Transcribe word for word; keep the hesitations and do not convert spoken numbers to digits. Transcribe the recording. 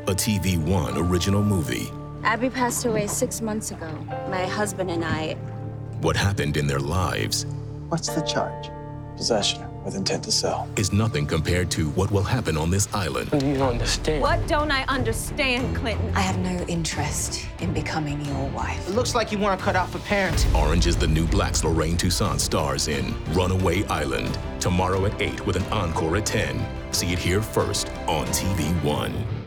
a T V One original movie. Abby passed away six months ago. My husband and I... What happened in their lives... What's the charge? Possession with intent to sell. ...is nothing compared to what will happen on this island. You don't understand. What don't I understand, Clinton? I have no interest in becoming your wife. It looks like you weren't cut out for parenting. Orange is the New Black's Lorraine Toussaint stars in Runaway Island. Tomorrow at eight with an encore at ten. See it here first on T V One.